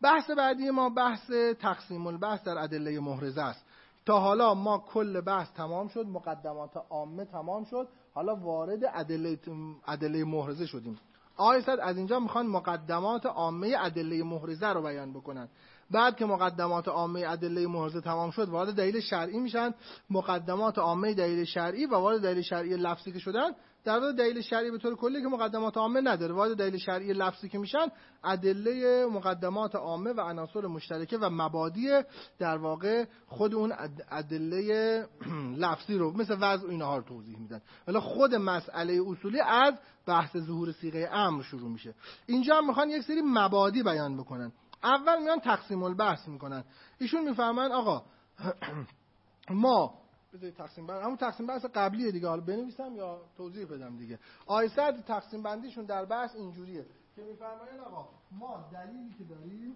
بحث بعدی ما بحث تقسیم البحث در ادله محرزه است. تا حالا ما کل بحث تمام شد، مقدمات عامه تمام شد، حالا وارد ادله محرزه شدیم. آقای صد از اینجا میخوان مقدمات عامه ادله محرزه رو بیان بکنن. بعد که مقدمات عامه ادله محرزه تمام شد، وارد دلیل شرعی میشن. مقدمات عامه دلیل شرعی و وارد دلیل شرعی لفظی که شدن، در واقع دلیل شرعی به طور کلی که مقدمات عامه نداره، وارد دلیل شرعی لفظی که میشن، ادله مقدمات عامه و عناصر مشترکه و مبادی در واقع خود اون ادله لفظی رو مثل وضع اینها رو توضیح میدن. ولی خود مسئله اصولی از بحث ظهور صیغه امر شروع میشه. اینجا هم میخوان یک سری مبادی بیان بکنن. اول میان تقسیم البحث میکنن. ایشون میفهمن آقا ما بذارید تقسیم بندی، همون تقسیم بحث قبلیه دیگه، حالا بنویسم یا توضیح بدم دیگه. آیسد تقسیم بندیشون در بحث اینجوریه که میفرمایند آقا ما دلیلی که داریم،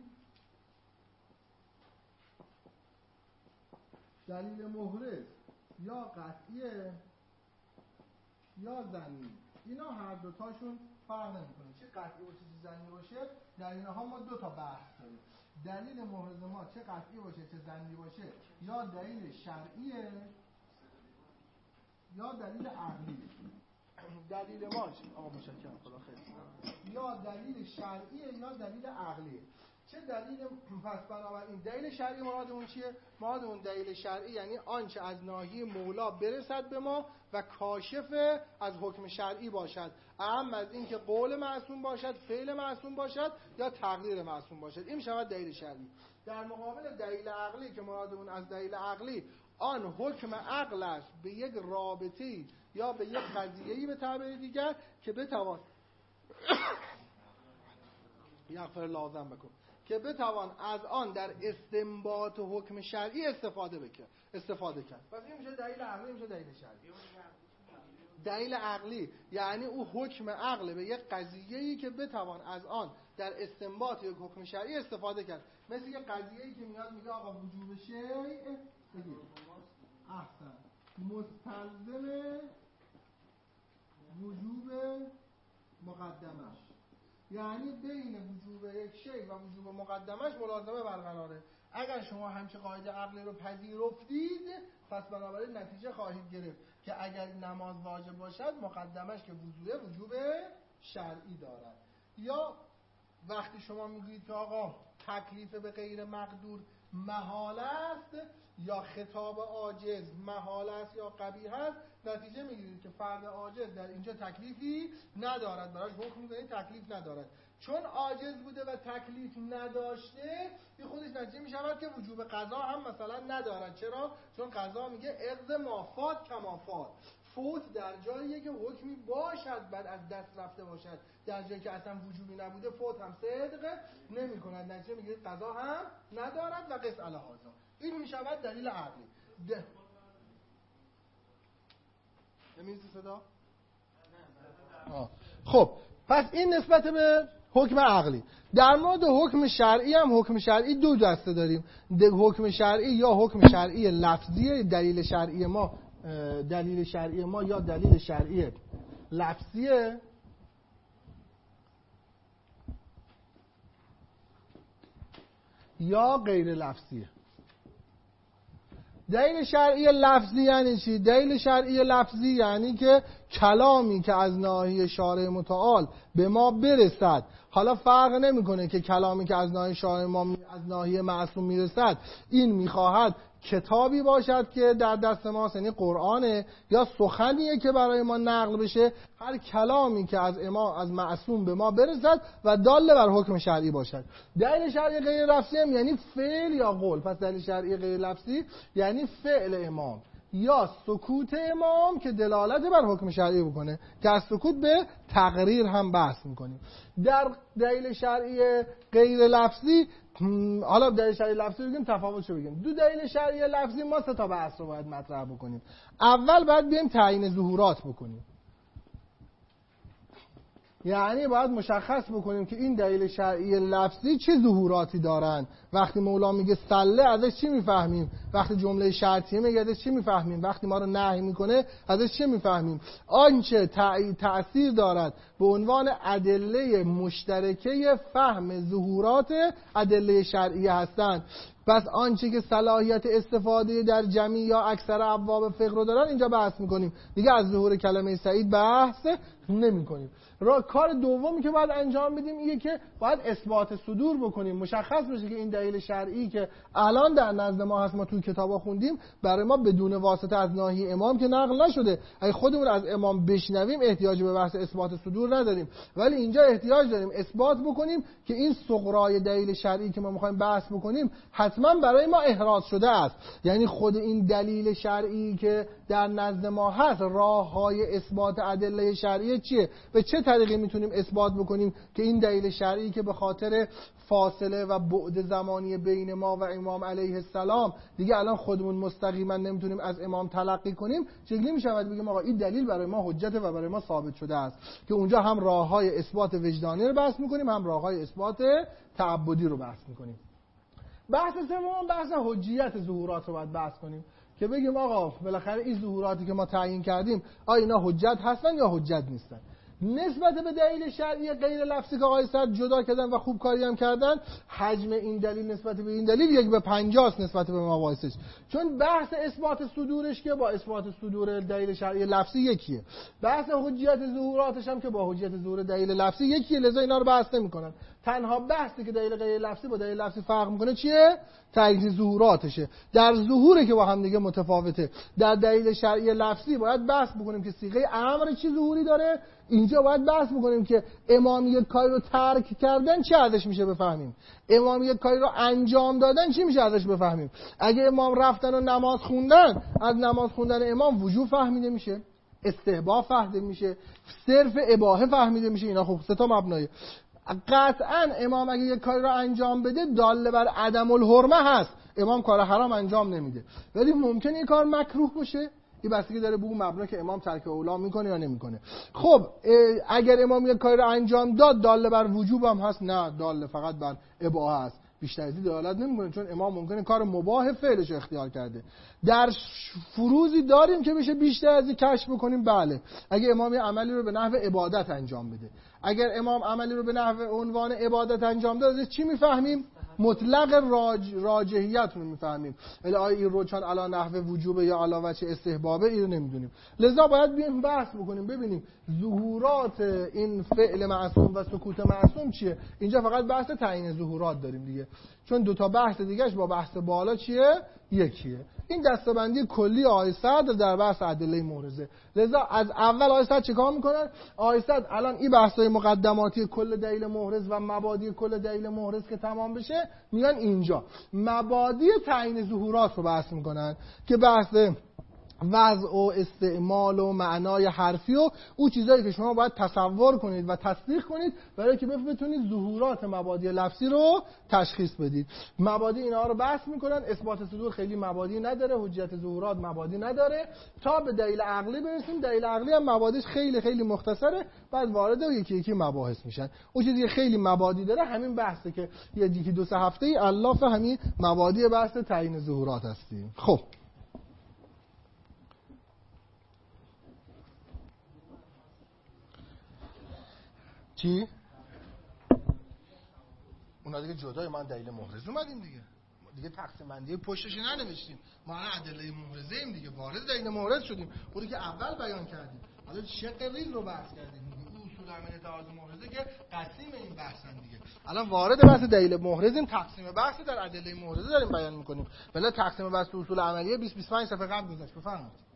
دلیل محرز یا قطعیه یا ظنی، اینا هر دو تاشون فرق نمیکنه، چه قطعی باشه چه ظنی باشه. در اینها ما دو تا بحث داریم. دلیل محرز ما چه قطعی باشه چه ظنی باشه، یا دلیل شرعیه یا دلیل عقلی. دلیل ما آقا متشکرم خدا خیر، یا دلیل شرعیه یا دلیل عقلیه. چه دلیل؟ پس بنابراین دلیل شرعی مرادمون چیه؟ مرادمون دلیل شرعی یعنی آنچه از ناحیه مولا برسد به ما و کاشف از حکم شرعی باشد، اهم از این که قول معصوم باشد، فعل معصوم باشد یا تقدیر معصوم باشد، این میشود دلیل شرعی. در مقابل دلیل عقلی که مرادمون از دلیل عقلی آن حکم عقل است به یک رابطه‌ای یا به یک قضیه‌ای به تعبیر دیگر که بتوان یغفر لازم بکن که بتوان از آن در استنباط و حکم شرعی استفاده کرد. پس این میشه دلیل عقلی، میشه دلیل شرعی. دلیل عقلی یعنی او حکم عقل به یک قضیه‌ای که بتوان از آن در استنباط یک حکم شرعی استفاده کرد. مثل یک قضیه‌ای که میاد میگه آقا وجوب شیء احسن مستلزم وجوب مقدمش، یعنی بین وجوب یک شی و وجوب مقدمش ملازمه برقراره. اگر شما همچه قاعده عقلی رو پذیرفتید، پس بنابراین نتیجه خواهید گرفت که اگر نماز واجب باشد مقدمش که وجوب شرعی دارد. یا وقتی شما میگویید که آقا تکلیف به غیر مقدور محال است یا خطاب عاجز محال است یا قبیح است، نتیجه میگیرید که فرد عاجز در اینجا تکلیفی ندارد، براش حکم می‌کنید تکلیف ندارد. چون عاجز بوده و تکلیف نداشته، این خودش نتیجه میشود که وجوب قضا هم مثلا ندارد. چرا؟ چون قضا میگه اقض مافات کمافات، فوت در جاییه که حکمی باشد بعد از دست رفته باشد، در جایی که اصلا وجوبی نبوده فوت هم صدق نمی کند، نتیجه میگیرید قضا هم ندارد و قص علی هذا. این میشود دلیل عقلی. نمیزی صدا؟ خب پس این نسبت به حکم عقلی. در مورد حکم شرعی هم حکم شرعی دو دسته داریم. حکم شرعی یا حکم شرعی لفظی، دلیل شرعی ما یا دلیل شرعی لفظیه، یا غیر لفظیه. دلیل شرعی لفظی یعنی چی؟ دلیل شرعی لفظی یعنی که کلامی که از ناحیه شارع متعال به ما برسد، حالا فرق نمیکنه که کلامی که از ناحیه شارع ما از ناحیه معصوم میرسد این میخواهد کتابی باشد که در دست ماست، یعنی قرآنه، یا سخنیه که برای ما نقل بشه. هر کلامی که از معصوم به ما برسد و دال بر حکم شرعی باشد. دلیل شرعی غیر لفظی هم یعنی فعل یا قول. پس دلیل شرعی غیر لفظی یعنی فعل امام یا سکوت امام که دلالت بر حکم شرعی بکنه، که از سکوت به تقریر هم بحث میکنیم. در دلیل شرعی غیر لفظی، حالا دلیل شرعی لفظی بگیم تفاوتشو بگیم. دو دلیل شرعی لفظی ما سه تا بحث رو باید مطرح بکنیم. اول باید بیایم تعیین ظهورات بکنیم. یعنی باید مشخص بکنیم که این دلیل شرعی لفظی چه ظهوراتی دارن. وقتی مولا میگه سله ازش چی میفهمیم؟ وقتی جمله شرطیه میگه ازش چی میفهمیم؟ وقتی ما رو نهی میکنه ازش چی میفهمیم؟ آنچه تأثیر دارد به عنوان ادله مشترکه فهم ظهورات ادله شرعیه هستند. پس آنچه که صلاحیت استفاده در جمعی یا اکثر ابواب فقه رو دارن اینجا بحث میکنیم دیگه. از ظهور کلمه سعید بحث نمیکنیم. کار دومی که باید انجام بدیم اینه که باید اثبات صدور بکنیم. مشخص بشه که این دلیل شرعی که الان در نزد ما هست، ما توی کتابا خوندیم، برای ما بدون واسطه از ناحیه امام که نقل نشده. اگه خودمون از امام بشنویم احتیاج به بحث اثبات صدور نداریم، ولی اینجا احتیاج داریم اثبات بکنیم که این صغرای دلیل شرعی که ما میخوایم بحث بکنیم حتما برای ما احراز شده است. یعنی خود این دلیل شرعی که در نزد ما هست، راههای اثبات ادله شرعی چیه؟ به چه طریقی میتونیم اثبات بکنیم که این دلیل شرعی که به خاطر فاصله و بعد زمانی بین ما و امام علیه السلام دیگه الان خودمون مستقیما نمیتونیم از امام تلقی کنیم، چگونه میشود بگیم آقا این دلیل برای ما حجته و برای ما ثابت شده است؟ که اونجا هم راههای اثبات وجدانی رو بحث میکنیم، هم راههای اثبات تعبدی رو بحث میکنیم. بحث سوم بحث حجیت ظهورات رو باید بحث کنیم که بگیم آقا بالاخره این ظهوراتی که ما تعیین کردیم آیا اینا حجت هستن یا حجت نیستن؟ نسبت به دلیل شرعی غیر لفظی که آقای صدر جدا کردن و خوب کاری هم کردن، حجم این دلیل نسبت به این دلیل 1/50 نسبت به مباحثش. چون بحث اثبات صدورش که با اثبات صدور دلیل شرعی لفظی یکیه، بحث حجیت ظهوراتش هم که با حجیت ظهور دلیل لفظی یکیه، لذا اینا رو بحث نمی‌کنن. تنها بحثی که دلیل غیر لفظی با دلیل لفظی فرق می‌کنه چیه؟ تعیین ظهوراتشه. در ظهوره که با هم دیگه متفاوته. در دلیل شرعی لفظی باید بحث بکنیم که صیغه امر چی ظهوری داره، اینجا باید بحث بکنیم که امام یک کاری رو ترک کردن چه ازش میشه بفهمیم، امام یک کاری رو انجام دادن چی میشه ازش بفهمیم. اگه امام رفتن و نماز خوندن، از نماز خوندن امام وجوب فهمیده میشه، استحباب فهمیده میشه، صرف اباحه فهمیده میشه. اینا خب سه تا مبنایه. قطعا امام اگه یک کاری رو انجام بده داله بر عدم الحرمه هست، امام کار حرام انجام نمیده، ولی ممکنه این کار مکروه باشه. این بستگی داره به اون مبنا که امام ترک اولا میکنه یا نمیکنه. خب اگر امام یک کاری رو انجام داد داله بر وجوب هم هست؟ نه، داله فقط بر اباحه هست، بیشتر از این دلالت نمیکنه، چون امام ممکنه کار مباح فعلش اختیار کرده. در فروزی داریم که بشه بیشتر از این کشف بکنیم. بله، اگه امام عملی رو به نحو عبادت انجام بده، اگر امام عملی رو به نحو عنوان عبادت انجام داده چی میفهمیم؟ مطلق راجحیت رو میفهمیم. ولی آیا این رو چون علا نحو وجوبه یا علا وجه استحبابه اینو نمیدونیم. لذا باید بیایم بحث بکنیم ببینیم ظهورات این فعل معصوم و سکوت معصوم چیه. اینجا فقط بحث تعیین ظهورات داریم دیگه، چون دوتا بحث دیگهش با بحث بالا چیه؟ یکیه. این دسته‌بندی کلی آقای صدر در بحث ادله محرزه. لذا از اول آقای صدر چیکار میکنن؟ آقای صدر الان این بحث‌های مقدماتی کل دلیل محرز و مبادی کل دلیل محرز که تمام بشه، میان اینجا مبادی تعیین ظهورات رو بحث میکنن که بحث وضع و استعمال و معنای حرفی و او چیزایی که شما باید تصور کنید و تصدیق کنید برای که بتونید ظهورات مبادی لفظی رو تشخیص بدید. مبادی اینا رو بحث میکنن. اثبات صدور خیلی مبادی نداره، حجیت ظهورات مبادی نداره، تا به دلیل عقلی برسیم. دلیل عقلی هم مبادیش خیلی خیلی مختصره، بعد وارد یکی یکی مباحث میشن. اون چیزی که خیلی مبادی داره همین بحثه که یکی دو سه هفته ای الاف همین مبادی بحث تعیین ظهورات هستیم. خب چی؟ اونا دیگه جدای من دلیل محرز اومدیم دیگه تقسیم بندی پشتش ننوشتیم، ما ادله محرزه ایم دیگه، وارد دلیل محرز شدیم. اونی که اول بیان کردیم، حالا شق ریل رو بحث کردیم، اصول عمل تعارض محرزه که قسیم این بحثن دیگه. الان وارد بحث دلیل محرزیم، تقسیم بحث در ادله محرزه داریم بیان میکنیم. بلا تقسیم بحث اصول عملیه 20-25 صفحه قبل گذشت. بفرمایید.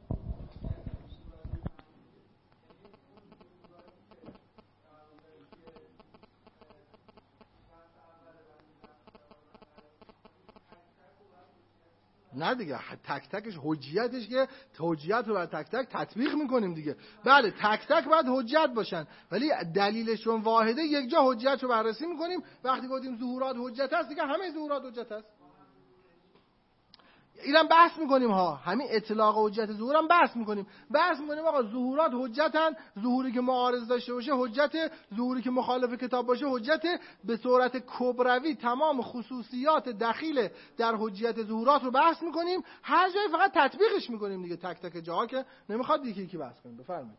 نه دیگه، تک تکش حجیتش که حجیت رو بر تک تک تطبیق میکنیم دیگه. بله تک تک باید حجت باشن، ولی دلیلشون واحده، یک جا حجت رو بررسی میکنیم. وقتی گفتیم ظهورات حجت هست دیگه همه ظهورات حجت هست. اینم بحث میکنیم ها، همین اطلاق حجت ظهور هم بحث میکنیم آقا ظهورات حجتن، ظهوری که معارض داشته باشه حجت، ظهوری که مخالف کتاب باشه حجت. به صورت کبروی تمام خصوصیات دخیل در حجیت ظهورات رو بحث میکنیم، هر جایی فقط تطبیقش میکنیم دیگه، تک تک جاها که نمیخواد یکی یکی بحث کنیم. بفرمایید.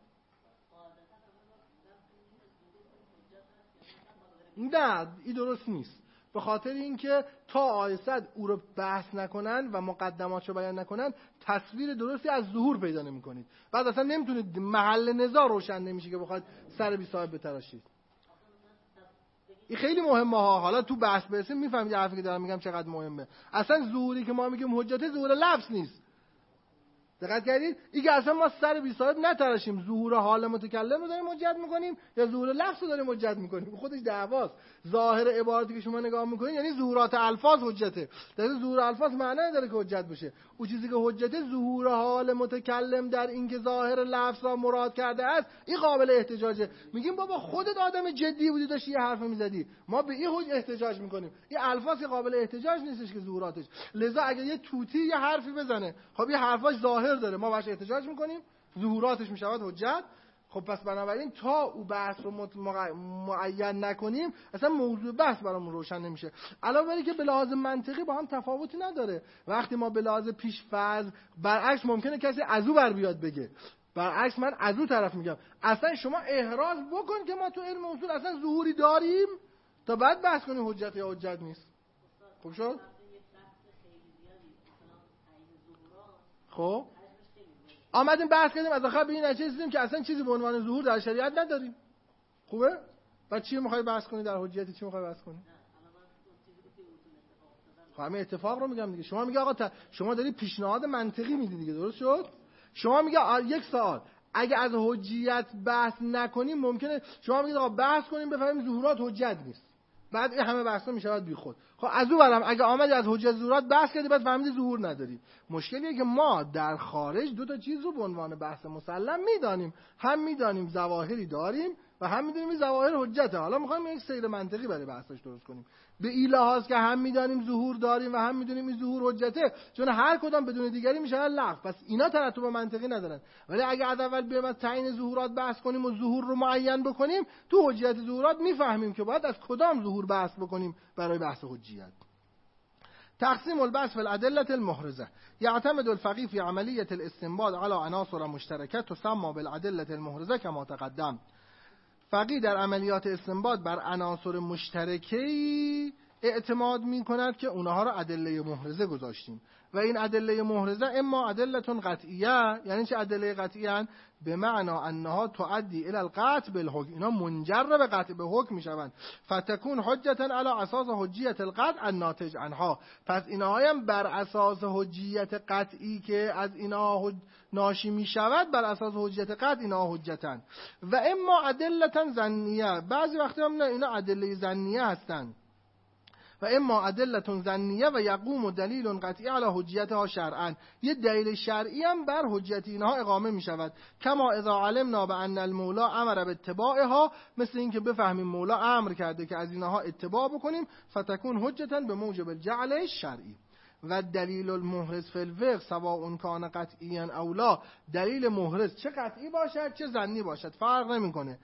نه این درست نیست، به خاطر اینکه تا آیسد او رو بحث نکنن و مقدمات رو بیان نکنن تصویر درستی از ظهور پیدا نمی‌کنید. بعد اصلا نمیتونید، محل نزاع روشن نمیشه که بخواد سر بی صاحب بتراشید. این خیلی مهمه ها. حالا تو بحث برسیم میفهمید حرفی که دارم میگم چقدر مهمه. اصلا ظهوری که ما میگیم حجت ظهور لفظ نیست. دقت کردید؟ این که اصلا ما سر بی صاحب نتراشیم، ظهور حال متکلم رو داریم حجت میکنیم یا ظهور لفظ رو داریم حجت میکنیم، خودش دعواست. ظاهر عبارتی که شما نگاه میکنید یعنی ظهورات الفاظ حجته، در ظهور الفاظ معنی نداره که حجت بشه. اون چیزی که حجته ظهور حال متکلم در این که ظاهر لفظ را مراد کرده است، این قابل احتجاجه. میگیم بابا خودت آدم جدی بودی داشتی یه حرف میزدی، ما به این حجت احتجاج میکنیم. این الفاظ قابل احتجاج نیستش که ظهوراتش. لذا اگه یه توتی یه حرفی بزنه، خب این حرفاش ظاهر داره، ما باش احتجاج میکنیم، ظهوراتش میشود حجت. خب پس بنابراین تا او بحث رو معین نکنیم اصلا موضوع بحث برامون روشن نمیشه. علاوه بر اینکه به لحاظ منطقی با هم تفاوتی نداره. وقتی ما به لحاظ پیش فرض، برعکس ممکنه کسی از او بر بیاد بگه، برعکس من از او طرف میگم اصلا شما احراز بکن که ما تو علم اصول اصلا ظهوری داریم تا بعد بحث کنیم حجت یا حجت نیست. خوب شد؟ خب آمدیم بحث کردیم از آخر به این نتیجه رسیدیم که اصلا چیزی به عنوان ظهور در شریعت نداریم. خوبه؟ بعد چی میخوای بحث کنی در حجیت؟ چی میخوای بحث کنی؟ خب همین اتفاق رو میگم دیگه. شما میگه آقا شما داری پیشنهاد منطقی میدی دیگه، درست شد؟ شما میگه یک سوال اگه از حجیت بحث نکنیم ممکنه شما میگید آقا بحث کنیم بفهمیم ظهورات حجت نیست، بعد این همه بحثا میشود بیخود. خب از اون برم اگه آمدی از حجت ظهورات بحث کردی بعد فهمیدی ظهور نداری، مشکلیه که ما در خارج دو تا چیز رو به عنوان بحث مسلم میدانیم، هم میدانیم ظواهری داریم و هم میدونیم این ظواهر حجته. حالا میخوایم یک سیر منطقی برای بحثش درست کنیم به این لحاظ که هم میدانیم ظهور داریم و هم میدونیم این ظهور حجته، چون هر کدام بدون دیگری میشه لغو، پس اینا ترتب منطقی ندارن. ولی اگه از اول بیایم از تعیین ظهورات بحث کنیم و ظهور رو معین بکنیم، تو حجیت ظهورات میفهمیم که باید از کدام ظهور بحث بکنیم برای بحث حجیت. تقسیم البحث في الأدلة المحرزة. يعتمد الفقيه في عملية الاستنباط على عناصر مشتركة تسمى بالأدلة المحرزة كما تقدم. فقیه در عملیات استنباط بر عناصر مشترکی اعتماد می کند که اونها را ادله محرزه گذاشتیم و این ادله محرزه اما ادله قطعیه، یعنی چه ادله قطعیه؟ به معنا انها تؤدی الى القطع بالحکم، اینا منجر به قطع به حکم میشوند. فتكون حجتا على اساس حجیت القطع الناتج عنها، پس اینها هم بر اساس حجیت قطعی که از اینها ناشی می شود بر اساس حجیت قطع اینا حجتن. و اما ادله ظنیه، بعضی وقتا هم نه اینا ادله ظنیه هستند، و اما ادله ظنیه و یقوم دلیل قطعی علی حجیتها شرعا، یه دلیل شرعی هم بر حجیت اینها اقامه می شود. کما اذا علمنا بان المولا امر باتباعها، مثل اینکه بفهمیم مولا امر کرده که از اینها اتباع بکنیم، فتكون حجتا به موجب الجعل الشرعی. و دلیل المحرز فی الفقه سواء کان قطعیا او لا، دلیل محرز چه قطعی باشد چه ظنی باشد فرق نمیکنه.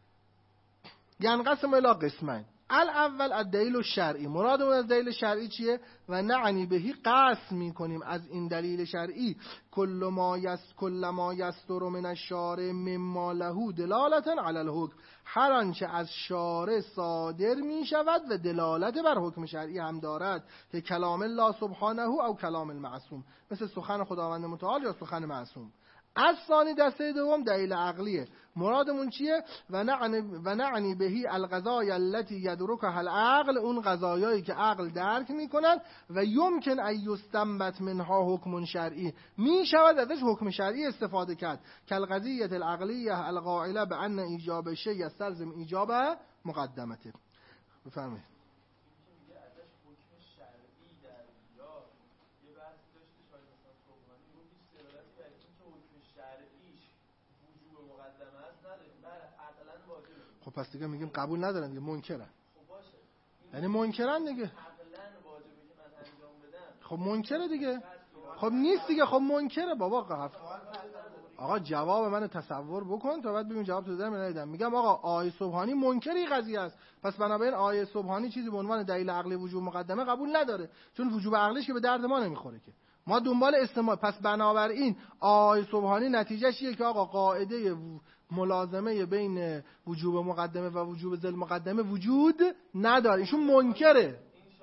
ينقسم الى قسمین، الاول الدلیل الشرعی، مرادمون از دلیل شرعی چیه؟ و نعنی بهی قسم میکنیم از این دلیل شرعی کل ما یستر من الشارع مما له دلالتا علی الحکم، هر آنچه از شارع صادر می شود و دلالت بر حکم شرعی هم دارد، که کلام الله سبحانه او کلام المعصوم، مثل سخن خداوند متعال یا سخن معصوم. از ثانی دسته دوم دلیل عقلیه، مرادمون چیه؟ و نعنی بهی القضایا التي يدركها العقل، اون قضایایی که عقل درک میکنن و یمکن ان یستنبط منها حکم شرعی، می شود ازش حکم شرعی استفاده کرد، کالقضیه العقلیه القائله بان ایجاب شیء یستلزم ایجاب مقدمته. بفرمایید. خب پس دیگه میگیم قبول ندارن دیگه، منکرن. یعنی منکرن دیگه. خب منکره دیگه. خب نیست دیگه، خب منکره بابا. آقا جواب منو تصور بکن تا بعد ببین جواب تو دادم ندیدم. میگم آقا آیه سبحانی منکر این قضیه است، پس بنابراین آیه سبحانی چیزی به عنوان دلیل عقلی وجوب مقدمه قبول نداره، چون وجوب عقلیش که به درد ما نمیخوره که، ما دنبال استعمال. پس بنابراین آیه سبحانی نتیجهش اینه که آقا قاعده ملازمه بین وجوب مقدمه و وجوب ذل مقدمه وجود نداره، ایشون منکره.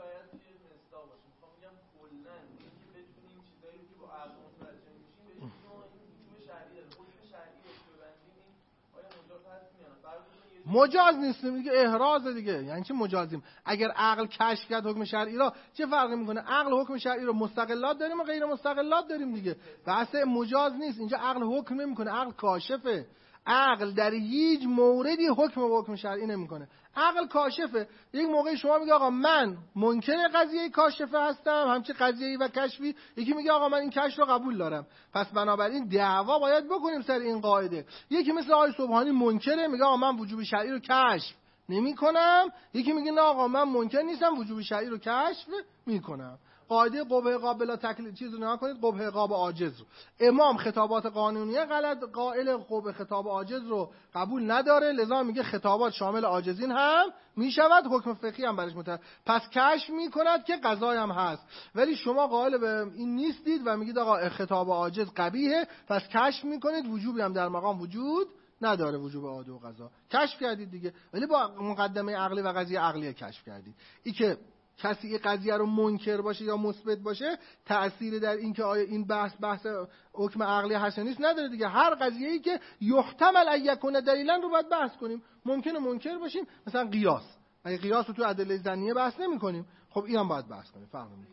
مجاز نیست دیگه، احراز دیگه. یعنی چی مجازیم؟ اگر عقل کشف کرد حکم شرعی را، چه فرقی میکنه؟ عقل حکم شرعی رو مستقلات داریم و غیر مستقلات داریم دیگه. بحث مجاز نیست اینجا. عقل حکم نمیکنه، عقل کاشفه. عقل در هیچ موردی حکم شرعی نمیکنه، عقل کاشفه. یک موقعی شما میگه آقا من منکر قضیه کاشفه هستم، همچی قضیه‌ای و کشفی، یکی میگه آقا من این کشف رو قبول دارم. پس بنابراین دعوا باید بکنیم سر این قاعده. یکی مثل آقای سبحانی منکره، میگه آقا من وجوب شرعی رو کشف نمی‌کنم، یکی میگه نه آقا من منکر نیستم، وجوب شرعی رو کشف میکنم. قاعده قبح عقاب بلا تکلیف چیز رو نگاه کنید، قبح عقاب عاجز رو امام خطابات قانونیه غلط قائل قبح خطاب عاجز رو قبول نداره، لذا میگه خطابات شامل عاجزین هم میشود، حکم فقهی هم برش متعلق. پس کشف میکند که قضایی هم هست. ولی شما قائل به این نیستید و میگید آقا خطاب عاجز قبیحه، پس کشف میکنید وجوبی هم در مقام وجود نداره، وجوب عاده و قضا کشف کردید دیگه، ولی با مقدمه عقلی و قضیه عقلیه کشف کردید. این که کسی این قضیه رو منکر باشه یا مثبت باشه تأثیر در این که آیا این بحث حکم عقلی هست نیست نداره دیگه. هر قضیه‌ای که یحتمل ان یکون دلیلا رو باید بحث کنیم. ممکنه منکر باشیم، مثلا قیاس، اگه قیاس رو تو ادله ظنیه بحث نمی‌کنیم، خب اینم باید بحث کنیم. فرق نمی‌کنه.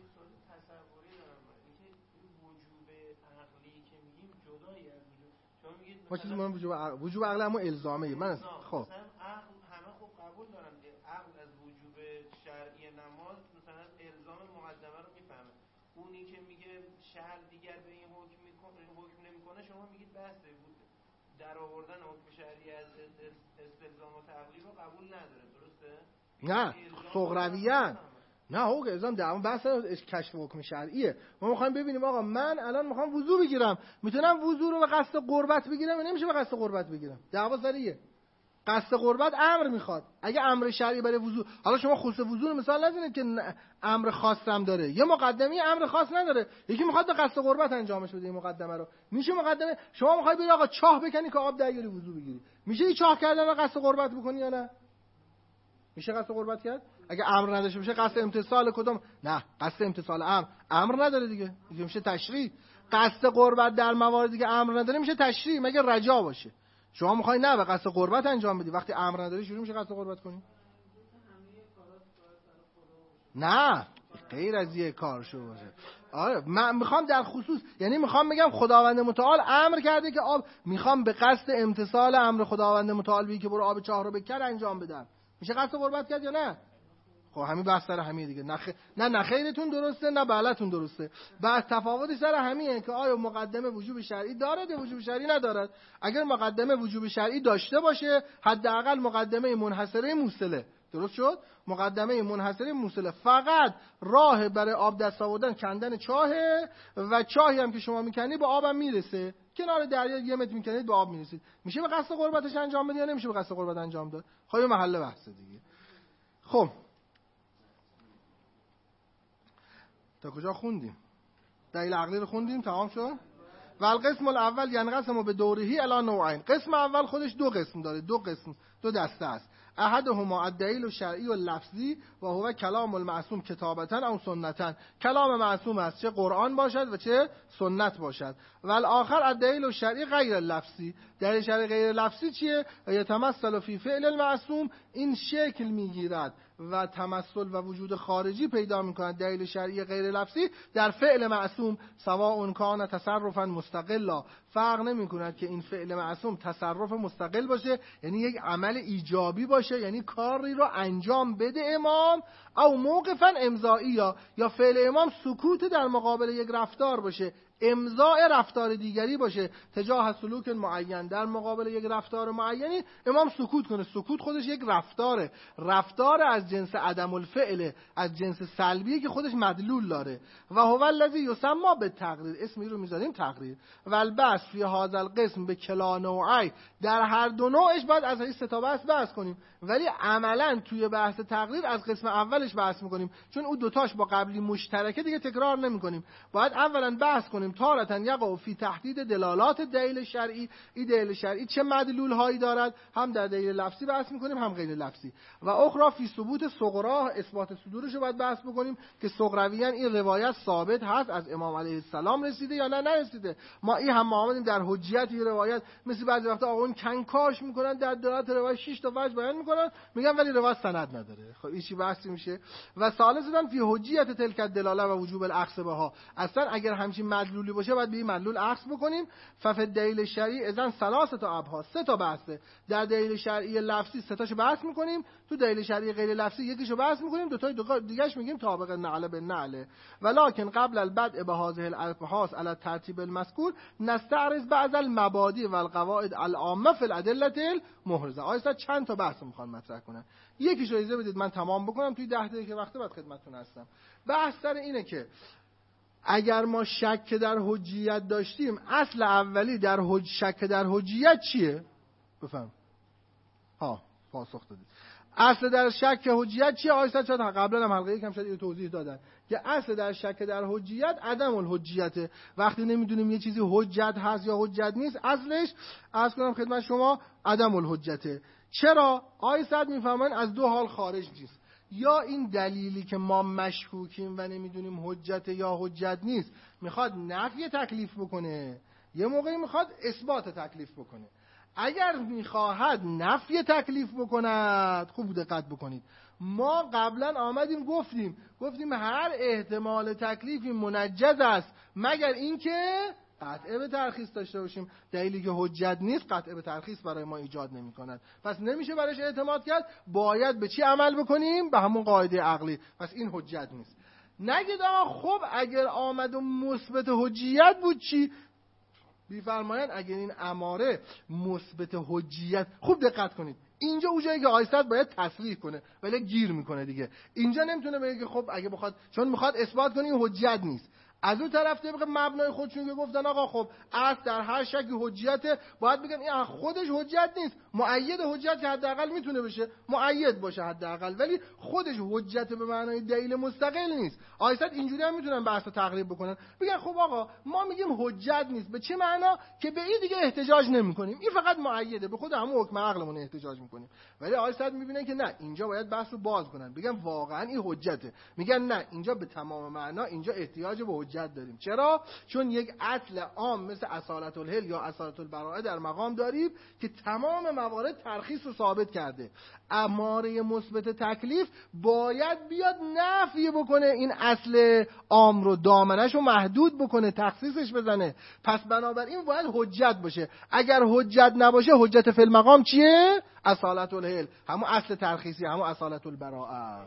ما چیزی میگم وجوب عقل اما الزامه. من خب در آوردن حکم شرعی از استلزامات عقلی رو قبول نداره، درسته؟ نه صغرویان، نه حکم الزام در بحث کشف حکم شرعیه. ما میخوایم ببینیم آقا من الان میخوام وضو بگیرم، میتونم وضو رو به قصد قربت بگیرم یا نمیشه به قصد قربت بگیرم؟ دعوا سریه. قصد قربت امر میخواد. اگه امر شرعی برای وضو، حالا شما خصوص وضو رو مثال نزنید که امر خاص هم داره، یه مقدمه امر خاص نداره، یکی میخواد به قصد قربت انجامش بده این مقدمه رو، میشه مقدمه. شما میخواید بری آقا چاه بکنی که آب دریاری وضو بگیری، میشه این چاه کردن رو قصد قربت بکنی یا نه؟ میشه قصد قربت کرد؟ اگه امر نداشته باشه قصد امتثال کدوم؟ نه قصد امتثال امر نداره دیگه میشه تشریع. قصد قربت در مواردی که امر نداره میشه تشریع مگه رجا باشه. شما میخوای نه به قصد قربت انجام بدی، وقتی امر نداری شروع میشه قصد قربت کنی؟ نه غیر از یه کار شو باشه. آره من میخوام در خصوص، یعنی میخوام بگم خداوند متعال امر کرده که آب، میخوام به قصد امتثال امر خداوند متعال بگی که برو آب چاه رو بکر انجام بدم، میشه قصد قربت کرد یا نه؟ خب همین بحث سر همین دیگه. نه خیرتون درسته نه بلتون درسته. بحث تفاوتش سر همینه که آیا مقدمه وجوب شرعی دارد یا وجوب شرعی ندارد. اگر مقدمه وجوب شرعی داشته باشه حداقل مقدمه منحصره موصله. درست شد؟ مقدمه منحصره موصله فقط راه برای آب دست آوردن کندن چاهه و چاهی هم که شما میکنی به آبم میرسه. کنار دریا یه متر میکنید به آب میرسید. میشه به قصد قربتش انجام بدی یا نمیشه به قصد قربت انجام داد؟ خب این محل بحث دیگه. خب تا کجا خوندیم؟ دلیل عقلی رو خوندیم، تمام شد. و القسم الاول ینقسم به دورهی الی نوعین. قسم اول خودش دو قسم داره، دو دسته است. احدهما الدلیل الشرعی اللفظی و هو کلام المعصوم کتابتا او سنتا. کلام معصوم است چه قرآن باشد و چه سنت باشد. و الاخر الدلیل الشرعی غیر اللفظی. دلیل شرعی غیر لفظی چیه؟ یتمثل فی فعل المعصوم، این شکل میگیرد و تمثل و وجود خارجی پیدا میکند. دلیل شرعی غیر لفظی در فعل معصوم سواء کان تصرفا مستقلا، فرق نمیکند که این فعل معصوم تصرف مستقل باشه یعنی یک عمل ایجابی باشه یعنی کاری رو انجام بده امام، او موقفا امضایی یا فعل امام سکوت در مقابل یک رفتار باشه امضاء رفتار دیگری باشه تجاه سلوک معین در مقابل یک رفتار معینی، امام سکوت کنه. سکوت خودش یک رفتاره، رفتار از جنس عدم الفعل، از جنس سلبیه که خودش مدلول داره. و هو الذی یسمى بالتقریر، اسمی رو میذاریم تقریر. و البس فی هذا القسم به کلا نوعی، در هر دو نوعش باید از این سه تا بحث کنیم، ولی عملا توی بحث تقریر از قسم اولش بحث میکنیم، چون اون دوتاش با قبلی مشترکه، دیگه تکرار نمیکنیم. باید اولا بحث کنیم تارة یقع فی تحدید دلالات دلیل شرعی، این دلیل شرعی چه مدلول هایی دارد، هم در دلیل لفظی بحث میکنیم هم غیر لفظی. و اخرى فی ثبوت صغرا، اثبات صدورش رو باید بحث بکنیم که صغرویاً این روایت ثابت هست از امام علیه السلام رسیده یا نه نرسیده. ما این هم آمدیم در حجیت این روایت، مثل بعضی وقتا آقایون کنکاش میکنن در دلالت روایت 6 تا وجه بیان میکنن، میگن ولی روایت سند نداره. خب این چی بحثی میشه؟ و ثالثاً فی حجیت تلک الدلاله و وجوب الاخذ بها، اصلا اگر همچین مدلولی باشه باید به این مدلول اخذ بکنیم. ففی دلیل شرعی اذن ثلاثه ابحاث، سه تا بحثه. در دلیل شرعی لفظی سه تاشو بحث میکنیم، تو دلیل شرعی غیر لفظی یکیشو بحث میکنیم، دو تا دیگه‌اش میگیم طابق النعل بالنعل. ولکن قبل البدء بهذه الابحاث على الترتیب المذکور نستعرض بعض المبادئ والقواعد العامه فی الادله المحرزه. آیسا چند تا بحث میخوان مطرح کنن، یکیشو اجازه بدید من تمام بکنم توی 10 دقیقه وقت بعد خدمتتون هستم. بحث سر اینه که اگر ما شک در حجیت داشتیم، اصل اولی در شک در حجیت چیه؟ بفهم. پاسخ دادید. اصل در شک حجیت چیه؟ آیسا شاید قبلا هم حلقه یکم شاید توضیح دادن که اصل در شک در حجیت عدم الحجیت. وقتی نمیدونیم یه چیزی حجت هست یا حجت نیست، اصلش عرض کنم خدمت شما عدم الحجته. چرا؟ آیسا میفهمن از دو حال خارج نیست. یا این دلیلی که ما مشکوکیم و نمیدونیم حجت یا حجت نیست میخواد نفی تکلیف بکنه، یه موقعی میخواد اثبات تکلیف بکنه. اگر میخواهد نفی تکلیف بکند، خوب دقت بکنید، ما قبلا آمدیم گفتیم هر احتمال تکلیفی منجز است مگر اینکه قطعه به ترخیص داشته باشیم. دلیلی که حجت نیست قطعه به ترخیص برای ما ایجاد نمی کند، پس نمیشه برایش اعتماد کرد. باید به چی عمل بکنیم؟ به همون قاعده عقلی. پس این حجت نیست. نگید آقا خب اگر آمد و مثبت حجیت بود چی؟ بی‌فرمایند اگر این اماره مثبت حجیت، خوب دقت کنید، اینجا اونجایی که آیسد باید تصریح کنه ولی گیر میکنه دیگه. اینجا نمیتونه بگه که خب اگه بخواد، چون میخواد اثبات کنه این حجت نیست. از اون طرف طبق مبنای خودشون که گفتن آقا خب اصل در هر شک حجیت، باید بگن این خودش حجت نیست، مؤید حجت که حداقل میتونه بشه، مؤید باشه حداقل، ولی خودش حجت به معنای دلیل مستقل نیست. آیسد اینجوری هم میتونن بحثو تقریب بکنن، بگن خب آقا ما میگیم حجت نیست، به چه معنا؟ که به این دیگه احتجاج نمیکنیم، این فقط مؤیده، به خود همون حکم عقلمون احتجاج میکنیم. ولی آیسد میبینن که نه، اینجا باید بحثو باز کنن، بگن واقعا این حجته. میگن نه، اینجا به تمام معنا اینجا احتیاج به حجت داریم. چرا؟ چون یک اصل عام مثل اصالت الحل یا اصالت البراءه در مقام داریم که تمام موارد ترخیص رو ثابت کرده. اماره مثبت تکلیف باید بیاد نفی بکنه این اصل عام رو، دامنش رو محدود بکنه، تخصیصش بزنه. پس بنابراین باید حجت باشه. اگر حجت نباشه، حجت فی المقام چیه؟ اصالت الحل، همون اصل ترخیصی، همون اصالت البراءه.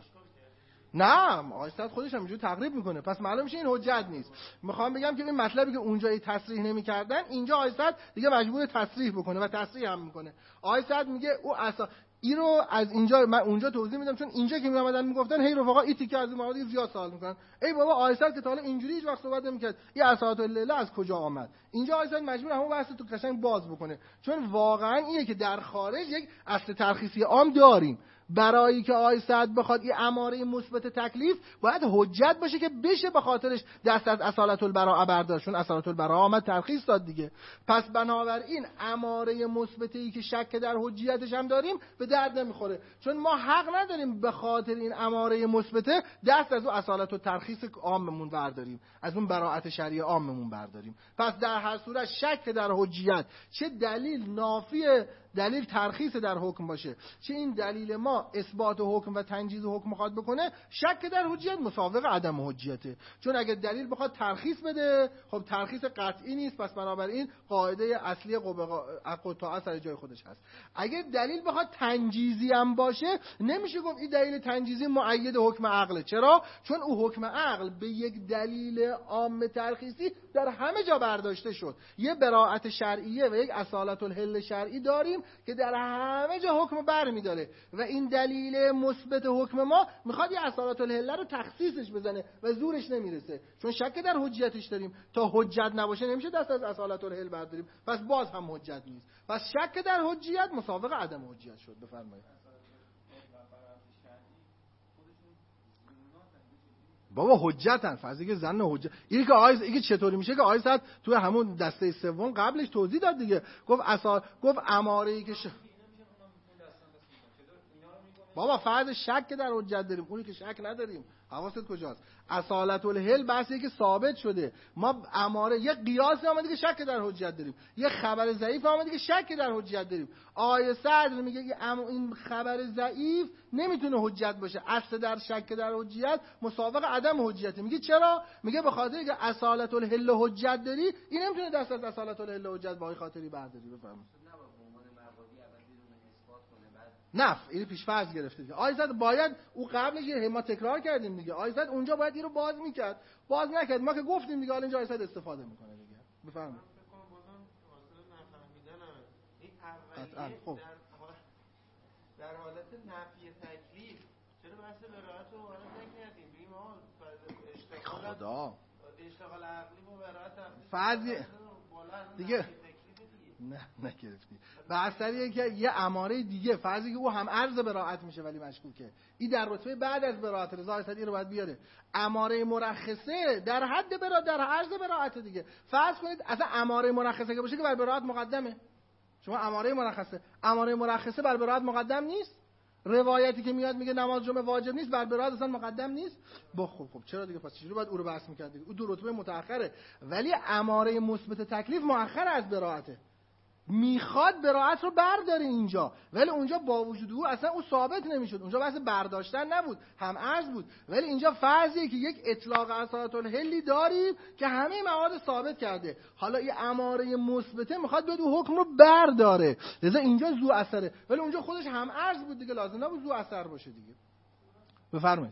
نه، آیسد خودش هم اینجوری تقریب میکنه، پس معلوم میشه این حجت نیست. میخوام بگم که این مطلبی که اونجایی تصریح نمیکردن، اینجا آیسد دیگه مجبور تصریح بکنه و تصریح هم میکنه. آیسد میگه او اینو از اینجا من اونجا توضیح میدم، چون اینجا که میامدن میگفتن هی رفقا این تیکه از این موارد زیاد سوال میکنن. ای بابا آیسد که تا حالا اینجوری هیچ وقت صحبت نمیکرد، این اصالت اللیله از کجا آمد؟ اینجا آیسد مجبور همون بحث تو قشنگ باز بکنه، چون واقعا اینه که در خارج یک اصل ترخیصی عام داریم. برای که آیسد بخواد این اماره مثبت تکلیف، باید حجت باشه که بشه به خاطرش دست از اصالت البراءه برداشت، چون اصالت البراءه آمد ترخیص داد دیگه. پس بنابراین اماره مثبتی که شک در حجیتش هم داریم به درد نمیخوره، چون ما حق نداریم به خاطر این اماره مثبته دست از اون اصالت و ترخیص عاممون برداریم، از اون براءت شرعی عاممون برداریم. پس در هر صورت شک در حجیت چه دلیل نافی دلیل ترخیص در حکم باشه، چه این دلیل ما اثبات حکم و تنجیز حکم میخواد بکنه، شک در حجیت مساوق عدم حجیته. چون اگه دلیل بخواد ترخیص بده، خب ترخیص قطعی نیست، پس بنابراین قاعده اصلی عقل طاعت سر جای خودش هست. اگه دلیل بخواد تنجیزی هم باشه، نمیشه گفت این دلیل تنجیزی مؤید حکم عقله. چرا؟ چون او حکم عقل به یک دلیل عام ترخیصی در همه جا برداشته شد. یه براءت شرعیه و یک اصالت الحل شرعی داریم که در همه جا حکم برمی‌داره و این دلیل مثبت حکم ما میخواد یه اصالت الحل رو تخصیصش بزنه و زورش نمیرسه، چون شک در حجیتش داریم. تا حجت نباشه نمیشه دست از اصالت الحل برداریم، پس باز هم حجت نیست. پس شک در حجیت مساوق عدم حجیت شد. بفرمایید. بابا حجتن، فرضی که زن حجت. اینی که چطوری میشه که آیه توی همون دسته سوم قبلش توضیح داد دیگه. گفت اماره‌ای که بابا فرض شک در حجت داریم، اونی که شک نداریم. حواست کجاست؟ اصالت الحل بحثی که ثابت شده. ما اماره یه قیاس آمده که شک در حجت داریم، یه خبر ضعیف آمده که شک در حجت داریم. آیه صدر میگه اما این خبر ضعیف نمیتونه حجت باشه، اصل در شک در حجت مساوق عدم حجته. میگه چرا؟ میگه به خاطر که اصالت الحل حجت داری، این نمیتونه دست از اصالت الحل حجت با خاطری برداری. بفرمایید. نف این پیش فرض گرفته دیگه. آیزد باید او قبلش یه ما تکرار کردیم دیگه. آیزد اونجا باید این رو باز میکرد، باز نکرد. ما که گفتیم دیگه، حالا اینجا آیزد استفاده میکنه دیگه. بفرمایید. این خب در حالت نفی تکلیف چرا بحث براءت رو وارد نکردیم؟ بگیم ما اشتغال عقلی با براءت فرضی دیگه نه نگرفتی. بحثیه که یه اماره دیگه، فرضی که او هم عرض براءت میشه ولی مشکوکه، این در رتبه بعد از براءت. رضا اسدی رو باید بیاره. اماره مرخصه در حد براءت، در عرض براءت دیگه. فرض کنید اصلا اماره مرخصه که باشه که بر براءت مقدمه. شما اماره مرخصه بر براءت مقدم نیست. روایتی که میاد میگه نماز جمعه واجب نیست، بر براءت اصلا مقدم نیست. خب چرا دیگه؟ پس چجوری باید او رو بحث می‌کرد دیگه؟ او دو رتبه متأخره، ولی اماره مثبت تکلیف مؤخر از براءته. میخواد براءت رو برداره اینجا، ولی اونجا با وجود او اصلا او ثابت نمیشد. اونجا بحث برداشتن نبود، هم عرض بود. ولی اینجا فرضیه که یک اطلاق اصالت الحلی داریم که همه مواد ثابت کرده. حالا این اماره مثبته میخواد بیاد او حکم رو برداره، لذا اینجا ذو اثره. ولی اونجا خودش هم عرض بود دیگه، لازم نبود ذو اثر باشه دیگه. بفرمایید.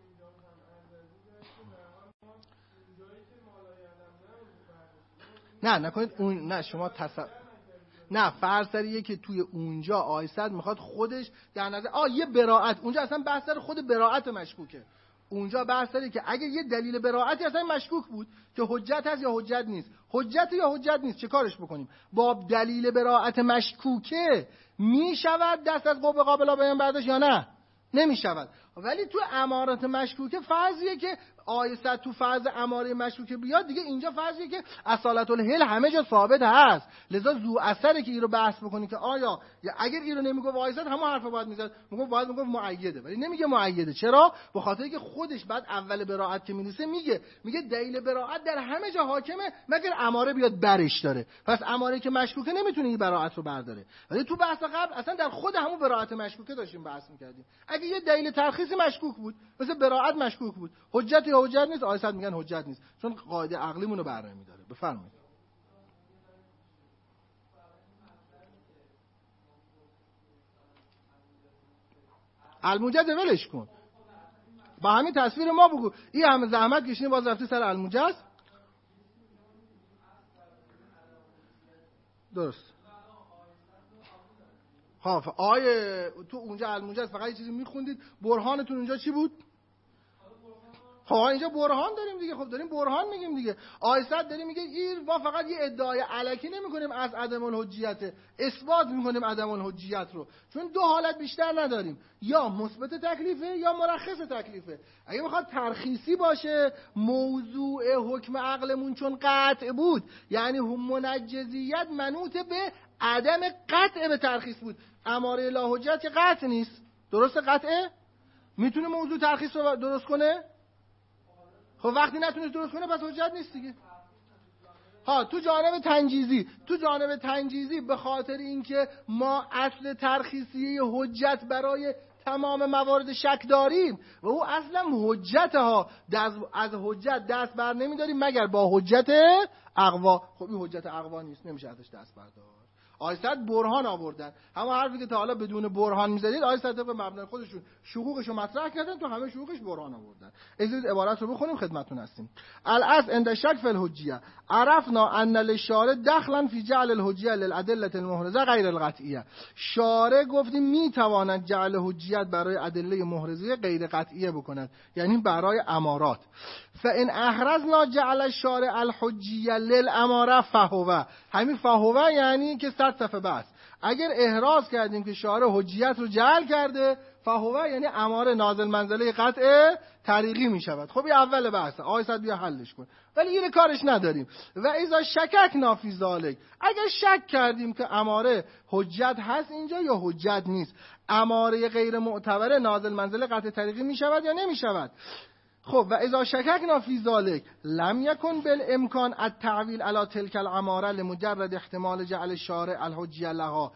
نه نکنید اون، نه شما نه فرض سریه که توی اونجا آیسد میخواد خودش در نظر یه براءت، اونجا اصلا بحث سر خود براءت مشکوکه. اونجا بحث سری که اگه یه دلیل براءتی اصلا مشکوک بود که حجت هست یا حجت نیست، حجت یا حجت نیست، چه کارش بکنیم؟ با دلیل براءت مشکوکه میشود دست از قوه قابل بیان برداشت یا نه؟ نمیشود. ولی تو امارات مشکوکه فرضیه که آیه تو فرض اماره مشکوکه بیاد دیگه، اینجا فرضیه که اصالت الحل همه جا ثابت هست، لذا ذو اثره که این رو بحث بکنی که آیا اگر این رو نمیگه آیه همون حرف باید میزد، باید میگه مؤیده، ولی نمیگه مؤیده. چرا؟ به خاطر که خودش بعد اول براءت که میرسه میگه دلیل براءت در همه جا حاکمه مگر اماره بیاد برش داره. پس اماره که مشکوکه نمیتونه این براءت رو برداره. ولی تو بحث قبل اصلا در خود همون براءت مشکوکه داشتیم بحث میکردیم. اگه یه دلیل ترخیصی مشکوک بود، مثل براءت مشکوک بود، حجت یا حجت نیست، آیه میگن حجت نیست، چون قاعده عقلیمون رو برنامه داره. بفرمایید. الموجز ولش کن، با همین تصویر ما بگو. این همه زحمت کشیدین باز رفتی سر الموجز. درست. خب آیه تو اونجا الموجز فقط یه چیزی میخوندید، برهانتون اونجا چی بود؟ خب اینجا برهان داریم دیگه. خب داریم برهان میگیم دیگه. آیسد داریم میگه این ما فقط یه ادعای الکی نمیکنیم از عدم الحجیت، اثبات میکنیم عدم الحجیت رو، چون دو حالت بیشتر نداریم، یا مثبت تکلیفه یا مرخص تکلیفه. اگه بخواد ترخیصی باشه، موضوع حکم عقلمون چون قطع بود، یعنی منجزیت منوط به عدم قطع به ترخیص بود. اماره لا حجت که قطع نیست، درست؟ قطعه میتونه موضوع ترخیص رو درست کنه. خب وقتی نتونه درست کنه پس حجت نیست دیگه. تو جانب تنجیزی به خاطر اینکه ما اصل ترخیصی حجت برای تمام موارد شک داریم و او اصلا حجت از حجت دست بر نمیداریم مگر با حجت اقوا. خب این حجت اقوا نیست، نمیشه ازش دست بردار. آقای صدر برهان آوردن، همون حرفی که تا حالا بدون برهان میزدید آقای صدر به مبنای خودشون شقوقشو مطرح کردن، تو همه شقوقش برهان آوردن. اجازه عبارت رو بخونیم خدمتتون هستیم. الاصل عند شک فی الحجیه عرفنا ان للشارع دخلا فی جعل الحجیه للادله المحرزه غیر القطعیه. شارع گفتیم میتواند جعل حجیت برای ادله محرزه غیر قطعیه بکند، یعنی برای امارات. فان احرزنا جعل الشارع الحجیه للاماره فهو، همین فهو یعنی که 100 صفحه بس. اگر احراز کردیم که شارع حجیت رو جعل کرده، فهو یعنی اماره نازل منزله قطع طریقی می شود. خب این اول بحثه، آقای صد بیا حلش کن. ولی این کارش نداریم. و اذا شککنا فی ذالک، اگر شک کردیم که اماره حجت هست اینجا یا حجت نیست، اماره غیر معتبره نازل منزله قطع طریقی می شود یا نمی شود. خب و اذا شککنا فی ذالک لم یکن بالامکان التعویل علی تلک الاماره لمجرد احتمال جعل الشارع الحجیه لها.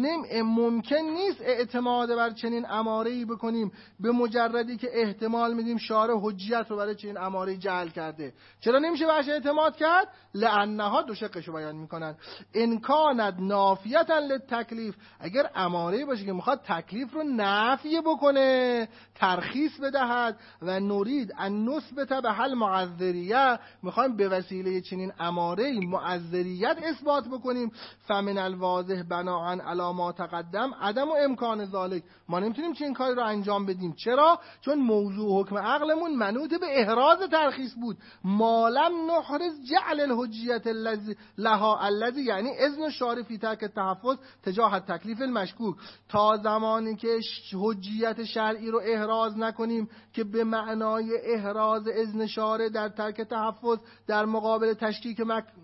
ممکن نیست اعتماد بر چنین اماره‌ای بکنیم به مجردی که احتمال میدیم شارع حجیت رو برای چنین اماره‌ای جعل کرده. چرا نمیشه بهش اعتماد کرد؟ لانها دو شقشو بیان میکنن. ان کانت نافیه للتکلیف، اگر اماره‌ای باشه که میخواد تکلیف رو نفی بکنه، ترخیص بدهد، و نورید ان نثبت به حل معذریه، میخوایم به وسیله چنین اماره‌ای معذریت اثبات بکنیم، فمن الواضح بناء علی ما تقدم عدم و امکان ذالک، ما نمیتونیم چنین کاری رو انجام بدیم. چرا؟ چون موضوع حکم عقلمون منوط به احراز ترخیص بود. مالم نحرز جعل الحجیت لها الذی، یعنی اذن الشارع فی ترک التحفظ تجاه تکلیف المشکوک، تا زمانی که حجیت شرعی رو احراز نکنیم که به معنای احراز اذن شارع در ترک تحفظ در مقابل تشکیک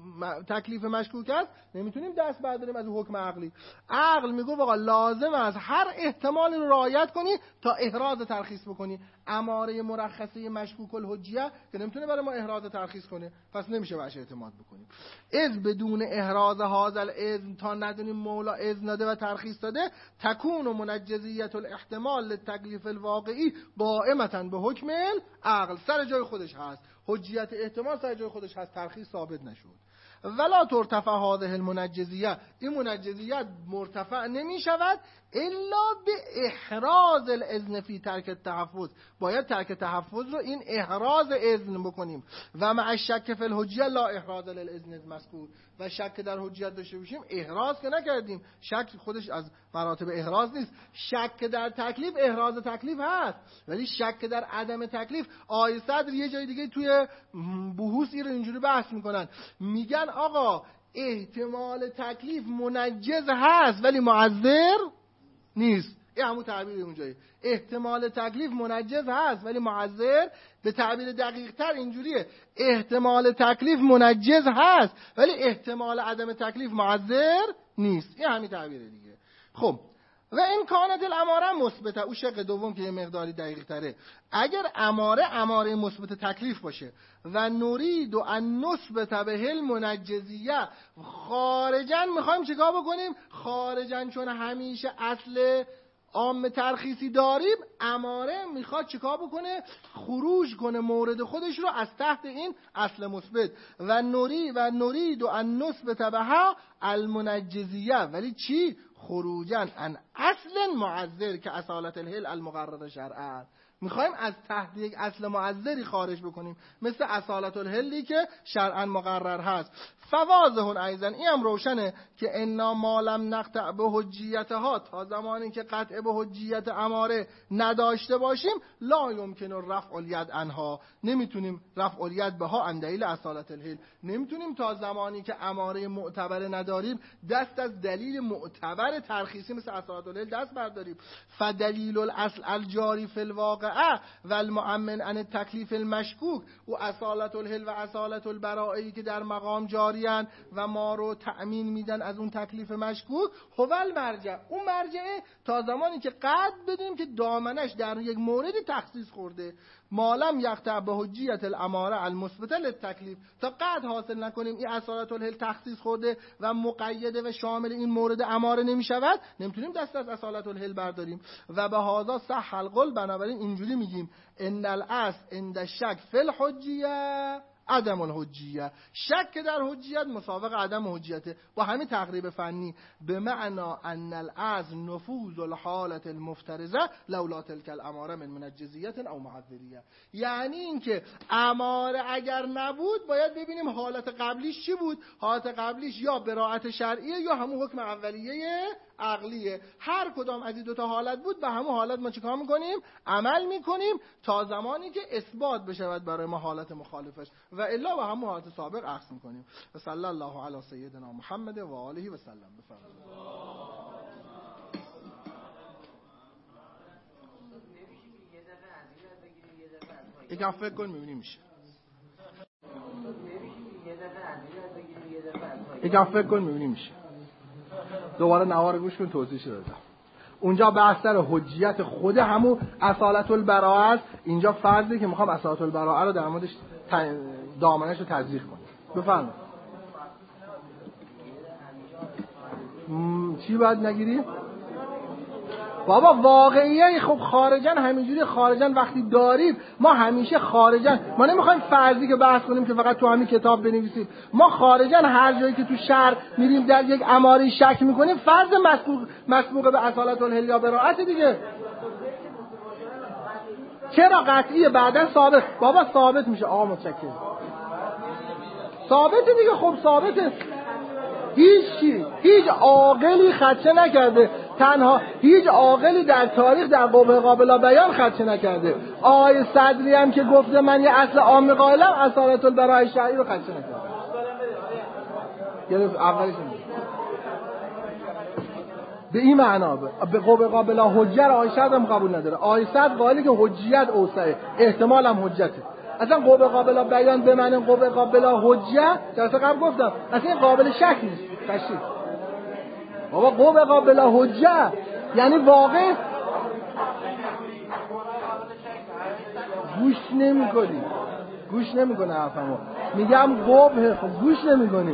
تکلیف مشکوک است، نمیتونیم دست برداریم از حکم عقلی. عقل میگه واقعا لازم است هر احتمالی رو رعایت کنی تا احراز ترخیص بکنی. اماره مرخصه مشکوک الحجیه که نمیتونه برای ما احراز ترخیص کنه، پس نمیشه بهش اعتماد بکنیم. از بدون احراز هذا الاذن، تا ندونیم مولا اذن داده و ترخیص داده، تکون منجزیت الاحتمال للتکلیف الواقعی قائمتا به حکم عقل، سر جای خودش هست. حجیت احتمال سر جای خودش هست، ترخیص ثابت نشد. ولا ترتفع هذه المنجزیه، این منجزیت مرتفع نمی شود الا به احراز الاذن فی ترک التحفظ، باید ترک تحفظ رو این احراز اذن بکنیم. و مع الشک فی الحجیه لا احراز للاذن المذکور، و شک در حجیت داشته باشیم احراز که نکردیم، شک خودش از مراتب احراز نیست. شک در تکلیف احراز تکلیف هست، ولی شک در عدم تکلیف. آیه صدر یه جای دیگه توی بحوث این رو اینجوری بحث میکنن، میگن آقا احتمال تکلیف منجز هست ولی معذر نیست. این همون تعبیر اونجایی، احتمال تکلیف منجز هست ولی معذر. به تعبیر دقیق تر اینجوریه، احتمال تکلیف منجز هست ولی احتمال عدم تکلیف معذر نیست. این همین تعبیره دیگه. خب و امکانات الاماره مثبته، او شق دوم که یه مقداری دقیق تره. اگر اماره مثبت تکلیف باشه و نورید و ان نثبت به المنجزیه، خارجن میخوایم چیکار بکنیم؟ خارجن چون همیشه اصل عام ترخیصی داریم، اماره میخواد چیکار بکنه؟ خروج کنه مورد خودش رو از تحت این اصل مثبت. و نورید و ان نثبت بها المنجزیه، ولی چی؟ خروجن ان اصل معذر که اصالت الحل المقرر شرعا، میخوایم از تحت یک اصل معذری خارج بکنیم مثل اصالت الحلی که شرعا مقرر هست. فواضح ایضا، این هم روشنه که انا ما لم نقطع به حجیتها، تا زمانی که قطع به حجیت اماره نداشته باشیم، لا یمکن رفع الید عنها، نمیتونیم رفع الید بها عن دلیل اصالت الحل، نمیتونیم تا زمانی که اماره معتبر نداریم دست از دلیل معتبر ترخیصی مثل اصالت الحل دست برداریم. فدلیل الاصل الجاری فی الواقع و المؤمن عن التکلیف المشکوک و اصالت الحل و اصالت البرائی که در مقام جاری و ما رو تأمین میدن از اون تکلیف مشکوک، هو المرجع، اون مرجعه تا زمانی که قد بدونیم که دامنش در یک موردی تخصیص خورده. ما لم یقطع به حجیت الاماره المثبته للتکلیف، تا قطع حاصل نکنیم این اصالت الحل تخصیص خورده و مقیده و شامل این مورد اماره نمی شود، نمیتونیم دست از اصالت الحل برداریم. و به هذا صح القول، بنابراین اینجوری میگیم ان الاصل عند الشک فی الحجیه عدم الحجیه، شک در حجیت مساوق عدم حجیته. با همین تقریب فنی به معنا ان الاصل نفوذ الحالت المفترضه لولا تلك الاماره من منجزیت او معذریه، یعنی اینکه اماره اگر نبود باید ببینیم حالت قبلیش چی بود. حالت قبلیش یا براءت شرعیه یا همون حکم اولیه عقلیه. هر کدام از این دو تا حالت بود به همون حالت ما چیکار میکنیم؟ عمل میکنیم تا زمانی که اثبات بشود برای ما حالت مخالفش، و الا به همون حالت سابق عکس میکنیم. و صلی الله علی سیدنا محمد و آله و سلم. بفرمایید. یکم فکر کن میبینی میشه. یکم فکر کن میبینی میشه. دوباره نوار گوش کن توضیحش دادم. اونجا بحث سر حجیت خود همون اصالت البراءه است. اینجا فرضی که میخوام اصالت البراءه رو در موردش دامنش رو تزریق کنیم. بفرمایید. چی باید نگیری؟ بابا واقعیه. خب خارجن همینجوری، خارجن وقتی دارید ما همیشه خارجن، ما نمیخوایم فرضی که بحث کنیم که فقط تو همین کتاب بنویسیم. ما خارجن هر جایی که تو شهر میریم در یک اماری شک میکنیم فرض مسبوق به اصالت الحل یا براءت دیگه. چرا قطعیه بعدا ثابت؟ بابا ثابت میشه. آقا متشکرم. ثابته دیگه. خب ثابته. هیچ عاقلی خدشه نکرده، تنها هیچ عاقلی در تاریخ در قوه قابل بیان خدشه نکرده. آقای صدری هم که گفته من یه اصل عام قائلم، اصالت البراءه شرعی رو خدشه نکرده. یعنی اولش به این معنا به قوه قابل حجت آقای صدر هم قبول نداره. آقای صدر قائلی که حجیت اوسعه، احتمال هم حجته. اصلا قوه قابل بیان به معنی قوه قابل حجت، جلسه قبل گفتم اصلا این قابل شک نیست. تشریح بابا قوه قابل حجت یعنی واقع. گوش نمی‌کنی حرفمو. میگم قوه، خب گوش نمی‌کنی.